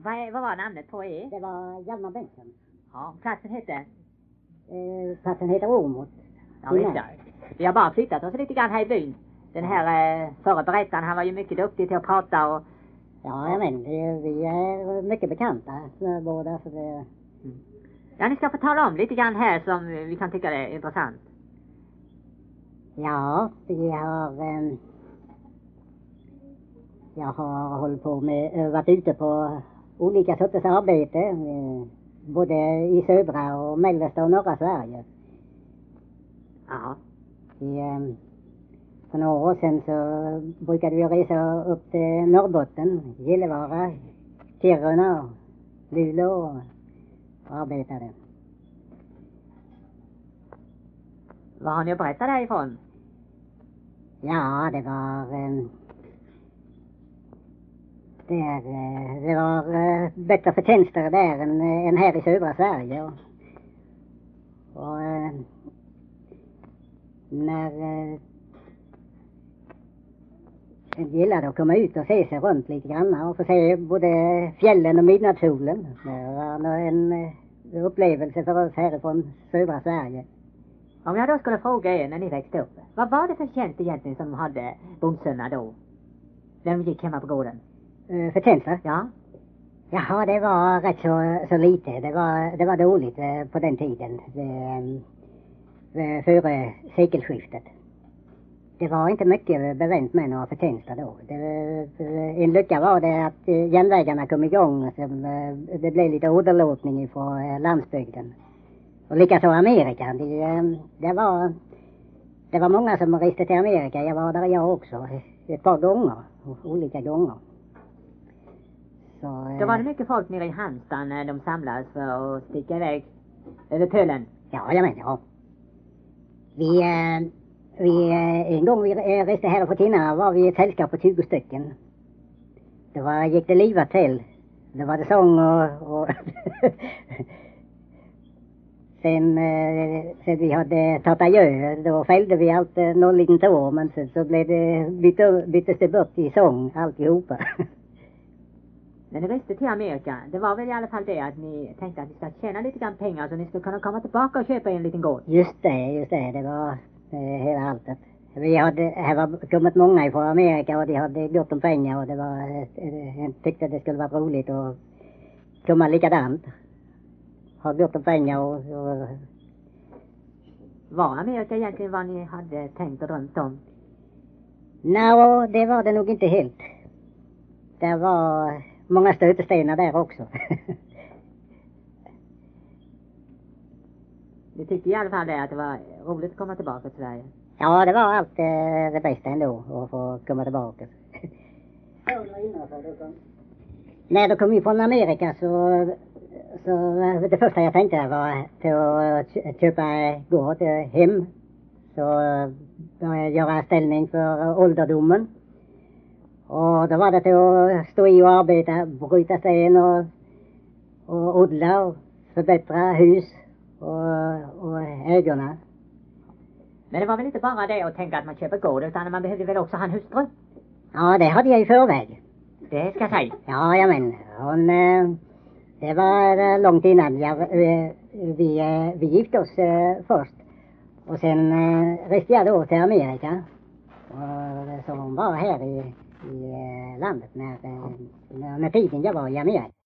Vad var namnet på er? Det var Hjalmar Bengtsson. Ja, platsen hette? Platsen heter Åmot. Ja, visst ja. Vi har bara flyttat oss lite grann här i byn. Den här förra berättaren, han var ju mycket duktig till att prata och... Ja, men vi är mycket bekanta båda, så det... Ja, ni ska få tala om lite grann här som vi kan tycka är intressant. Ja, jag har hållit på med, varit ute på olika sorters arbete, både i södra och mellersta och norra Sverige. Ja. För några år sedan så brukade vi resa upp till Norrbotten, Gällivare, Kiruna, Luleå och arbetade. Vad har ni att berätta därifrån? Ja, det var bättre förtjänster där än här i södra Sverige. Och när jag gillade att komma ut och se sig runt lite grann och få se både fjällen och midnattssolen. Det var en upplevelse för oss härifrån södra Sverige. Om jag då skulle fråga er när ni växte upp, vad var det för tjänst egentligen som hade bondsönerna då? När de gick hemma på gården? Förtjänster? Ja. Jaha, det var rätt så lite. Det var dåligt på den tiden. Före sekelskiftet. Det var inte mycket bevänt med några förtjänster då. En lycka var det att järnvägarna kom igång. Så det blev lite åderlåtning från landsbygden. Och likaså Amerika. Det var många som reste till Amerika. Jag var där jag också. Ett par gånger. Olika gånger. Så, då var det mycket folk nere i Halmstad när de samlades för att sticka iväg över pölen. Ja, jag menar, ja. En gång vi reste här på Tinna var vi ett sällskap på 20 stycken. Gick det livat till. Det var det sång och sen vi hade tagit adjö, då fällde vi allt någon liten tår, men så blev byttes det bort i sång alltihopa. När ni reste till Amerika, det var väl i alla fall det att ni tänkte att ni ska tjäna lite grann pengar så ni skulle kunna komma tillbaka och köpa en liten gård? Just det, det var hela alltet. Här var kommit många ifrån Amerika och de hade gott om pengar och jag tyckte det skulle vara roligt att komma likadant. Ha gott om pengar och... Var Amerika egentligen vad ni hade tänkt och drömt om? Nej, det var det nog inte helt. Det var många stötestenar där också. Ni tyckte i alla fall att det var roligt att komma tillbaka till Sverige? Ja, det var allt det bästa ändå att få komma tillbaka. När då kom vi från Amerika så det första jag tänkte var till att köpa gård hem. Så göra ställning för ålderdomen. Och då var det till att stå i och arbeta, bryta sten och odla och förbättra hus och ägorna. Men det var väl inte bara det att tänka att man köper gård, utan man behövde väl också ha en hustru? Ja, det hade jag i förväg. Det ska jag säga. Ja, men det var långt innan vi gifte oss först. Och sen reste jag då till Amerika. Och så hon var här i landet när tiden jag var i Amerika.